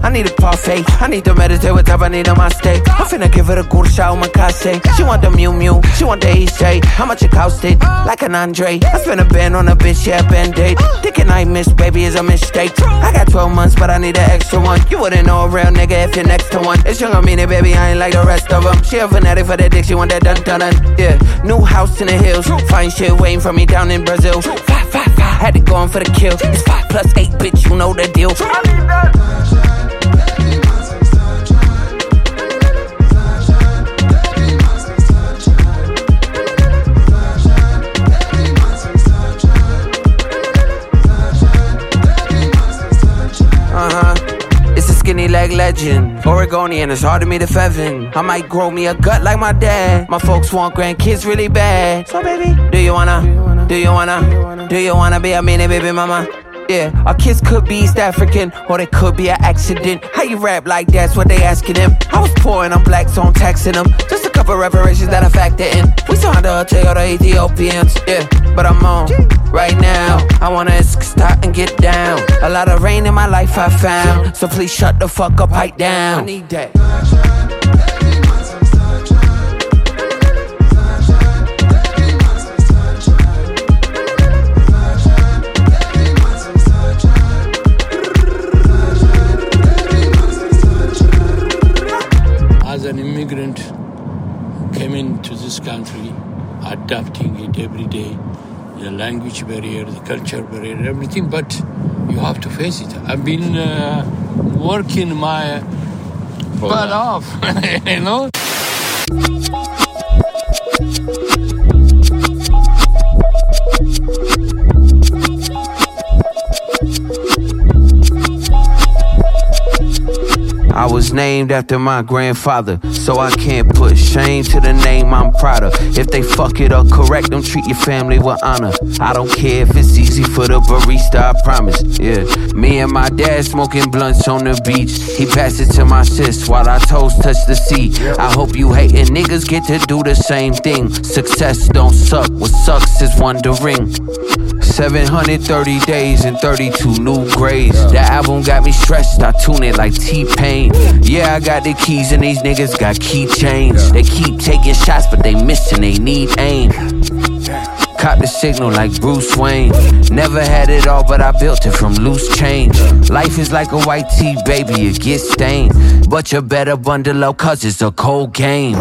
I need a parfait. I need to meditate with I need on my state. I'm finna give her a good shot on my casse. She want the Mew Mew, she want the EJ. How much it costed? Like an Andre. I spent a band on a bitch, yeah, band-aid. Thinking I miss, baby, is a mistake. I got 12 months, but I need an extra one. You wouldn't know a real nigga if you're next to one. It's young, I mean it, baby, I ain't like the rest of them. She a fanatic for that dick, she want that dun-dun-dun. Yeah, new house in the hills. Fine shit waiting for me down in Brazil. 5, 5, 5, had to go on for the kill. It's 5 + 8, bitch, you know the deal. I need that. Skinny leg legend, Oregonian, it's hard to meet a Fevin. I might grow me a gut like my dad. My folks want grandkids really bad. So baby, do you wanna be a mini baby mama? Yeah, our kids could be East African, or they could be an accident. How you rap like that's what they asking him. I was poor and I'm black, so I'm taxing them. Just a couple reparations that I factor in. We saw the Toyota Ethiopians, yeah, but I'm on right now. I wanna stop and get down. A lot of rain in my life I found, so please shut the fuck up, pipe down. I need that. As an immigrant, came into this country, adapting it every day, the language barrier, the culture barrier, everything, but you have to face it. I've been working my butt off, you know? I was named after my grandfather, so I can't put shame to the name I'm proud of. If they fuck it up correct, don't treat your family with honor. I don't care if it's easy for the barista, I promise. Yeah, me and my dad smoking blunts on the beach. He passed it to my sis while our toes touch the sea. I hope you hating niggas get to do the same thing. Success don't suck, what sucks is wondering. 730 days and 32 new grades. The album got me stressed, I tune it like T-Pain. Yeah, I got the keys and these niggas got keychains. They keep taking shots but they missing, they need aim. Caught the signal like Bruce Wayne. Never had it all but I built it from loose change. Life is like a white tee, baby, it gets stained. But you better bundle up cause it's a cold game.